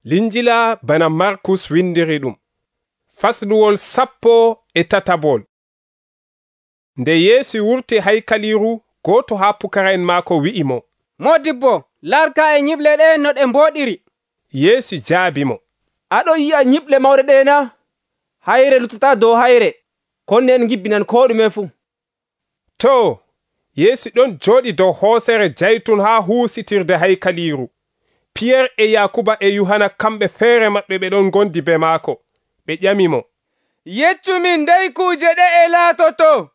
Linjila bana Markus windiri ɗum. Fasluwol 13. Nde Yesu wurti haykaliru, goto ha pukara'en maako wi'i mo, Modibbo, larka e nyiɓle ɗe no ɗe mboɗiri. Yesu jaabi mo, Aɗo yi'a nyiɓle mawɗe ɗe na? Hayre luttata dow hayre, konne en gibbinan ko ɗume fu. To, Yesu ɗon joɗi dow hoosere jaytun ha huusitirde haykaliru. Pierre e Yakuba e Yohana kamɓe feere maɓɓe ɓe ɗon gondi be maako. Ɓe ƴami mo, Yeccumin ndey kuje ɗe e laatoto,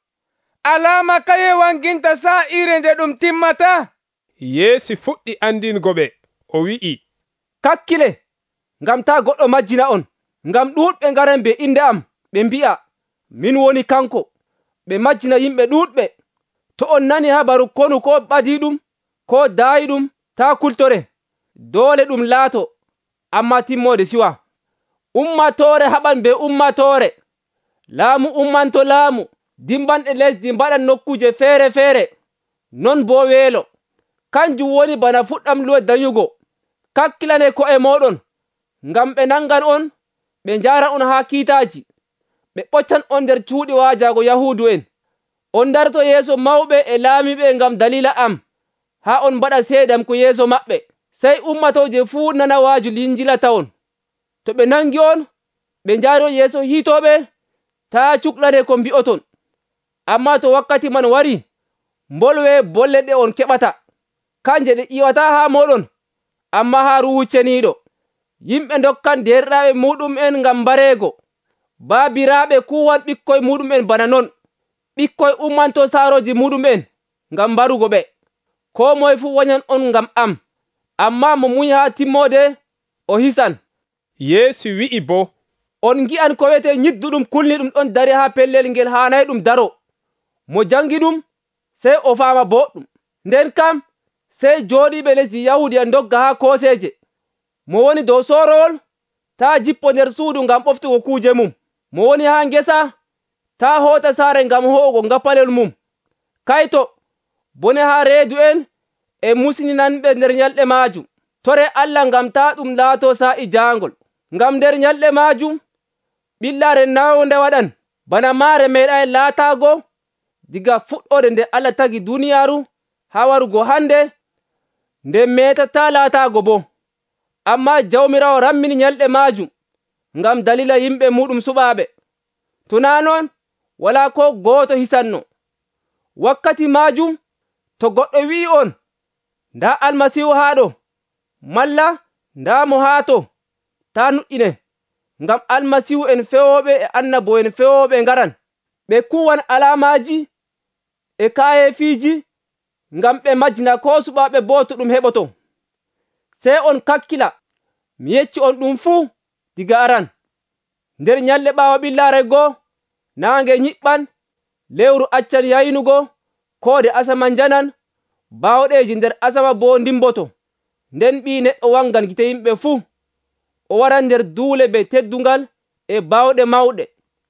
alama kaye wanginta sa'ire nde ɗum timmata? Yesu fuɗɗi andingo ɓe, o wi'i, Kakkile, ngam ta goɗɗo majjina on, ngam ɗuuɗɓe ngaran be inde am, ɓe mbi'a, min woni kanko, ɓe majjina yimɓe ɗuuɗɓe. To on nani habaru konu ko ɓadiɗum, ko daayiɗum, ta kultore. Doole ɗum laato, amma timmode siwa. Ummatore haɓan be ummatore, laamu ummanto laamu, dimbanɗe lesdi mbaɗan nokkuje feere feere, non bo weelo. Kanjum woni bana fuɗɗam luwe danyugo. Kakkilane ko'e moɗon, ngam ɓe nangan on, ɓe njara on ha kiitaji, ɓe ɓoccan on nder cuuɗi waajago Yahudu en. On darto yeeso mawɓe e laamiɓe ngam dalila am, ha on mbaɗa seedam ko yeeso maɓɓe. Sey ummatoje fuu nana waaju Linjila tawon. To ɓe nangi on, ɓe njaro yeeso hiitoɓe, ta cuklane ko mbi'oton. Amma to wakkati man wari, mbolwe bolle ɗe on keɓata, kanje ɗe ƴiwata ha moɗon, amma ha ruhucceniɗo. Yimɓe dokkan derɗiraɓe muɗum'en ngam mbareego, baabiraɓe kuwan ɓikkoy muɗum'en bana non. Ɓikkoy ummanto saaroji muɗum'en ngam mbarugo ɓe. Ko moye fu wanyan on ngam am, amma mo muñi ha timmode, o hisan. Yesu wi'i bo, On gi'an ko wiyete nyidduɗum kulniɗum ɗon dari ha pellel ngel hanay ɗum daro. Mo jangi ɗum, sey o faama boɗɗum. Nden kam, sey jooɗiɓe lesdi Yahudiya dogga ha kooseje. Mo woni dow sorowol, ta jippo nder suudu ngam ɓoftugo kuje mum. Mo woni ha ngesa, ta hoota saare ngam ho'ugo ngapalel mum. Kayto, bone ha reedu en e musninanɓe nder nyalɗe majum. Tore Allah ngam ta ɗum laato sa'i jaangol. Ngam nder nyalɗe majum, ɓillare nawnde waɗan, bana maare meeɗay laatago, diga fuɗɗode nde Allah tagi duniyaaru ha warugo hande, nde metata laatago bo. Amma Jawmirawo rammini nyalɗe majum, ngam dalila yimɓe muɗum suɓaaɓe. Tuna non, wala ko gooto hisanno. Wakkati majum, to goɗɗo wi'i on, nda Almasihu haɗo, malla nda mo haato, ta nuɗɗine, ngam Almasihu en fewoɓe e annabo'en fewoɓe ngaran. Ɓe kuwan alamaji e kayefiiji, ngam ɓe majjina ko suɓaɓe bo to ɗum heɓoto. Sey on kakkila, mi yecci on ɗum fuu diga aran. Nder nyalɗe ɓaawo ɓillare goo, naange nyiɓɓan, lewru accan yaynugo, koode asama njanan, bawɗeji nder asama bo ndimboto. Nden Ɓii Neɗɗo wangan gite yimɓe fuu. O waran nder duule be teddungal e bawɗe mawɗe.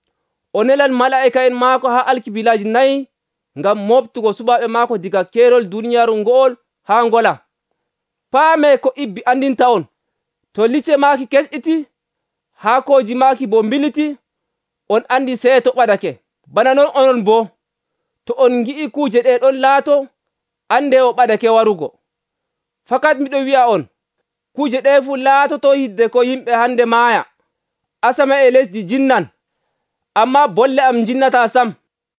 O nelan mala'ika en maako ha alkibilaji 4 ngam moftugo suɓaɓe maako diga kerol duniyaaru ngo'ol ha ngola. Paame ko ibbi andinta on, to licce maaki kesɗiti, haakoji maaki bo mbiliti, on andi seeto ɓadake. Bana non onon bo, to on gi'i kuje ɗe ɗon laato, ande o ɓadake warugo. Fakat miɗo wi'a on, kuje ɗe fu laatoto hidde ko yimɓe hande maaya, asama e lesdi jinnan, amma bolle am jinnata sam.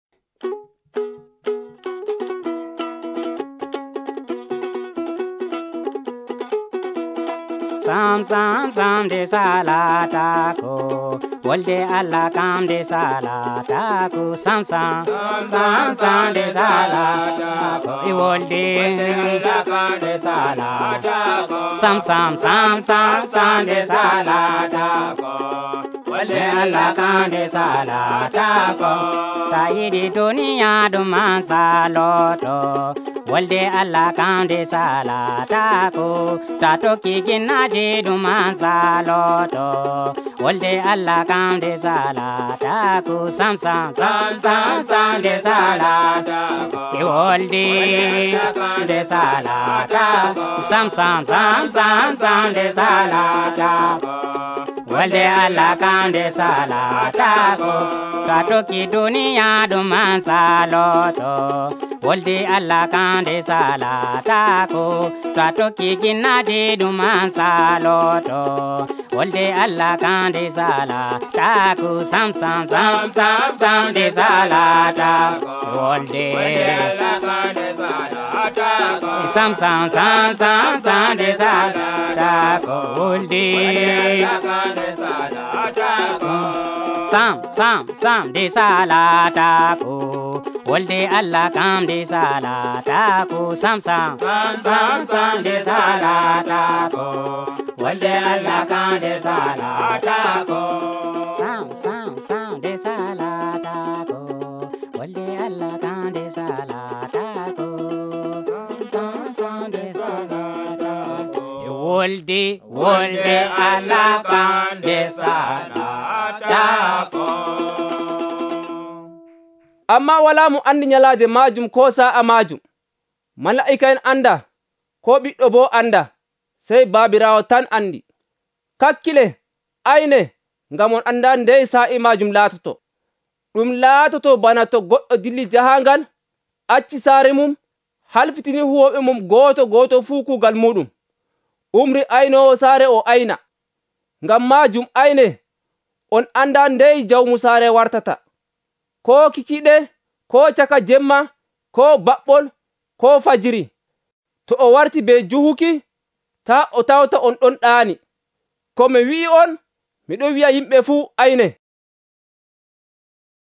Sam sam sam de salata ko wolde Allah kam de salata ko sam sam sam sam de salata ko I wolde Allah kam de salata ko sam sam sam sam sam de salata ko wolde Allah kam de salata ko ta yidi duniya dum man saloto wolde Allah kam de salata ko ta tokki ginnaji ɗum man saloto wolde Allah kam de salata ko sam sam sam sam sam de salata e wolde de salata sam sam sam sam sam de salata wolde Allah kam de salata ko katoki dunia dum man saloto wolde Allah kam de salata ko katoki ginnaji dum man saloto wolde Allah kam de salata ko sam sam sam sam sam de salata wolde Allah kam de salata ko sam sam sam sam sam de salata ko wolde Allah kam de salata ko sam sam sam de salata ko wolde Allah kam de salata ko sam sam sam sam sam de salata ko wolde Allah kam de salata ko sam sam sam de salata ko wolde Allah kam de salata ko sam sam de salata ko wolde Allah kam de salata ko. Amma wala mo andi nyalaade majum ko sa'a majum, mala'ika en anda ko ɓiɗɗo bo anda, sey babirawo tan andi. Kakkile ayne ngam on anda ndey sa'i majum laatoto. Ɗum laatoto bana to goɗɗo dilli jahangal, acci saare mum, halfitini huwoɓe mum goto fuu kugal muɗum, umri aynowo saare o ayna. Ngam majum ayne on anda ndey jawmu saare wartata, ko kikiɗe, ko caka jemma, ko baɓɓol, ko fajiri. To o warti be juhuki, ta o tawta on ɗon ɗaani. Ko mi wi'i on, miɗo wi'a yimɓe fuu ayne.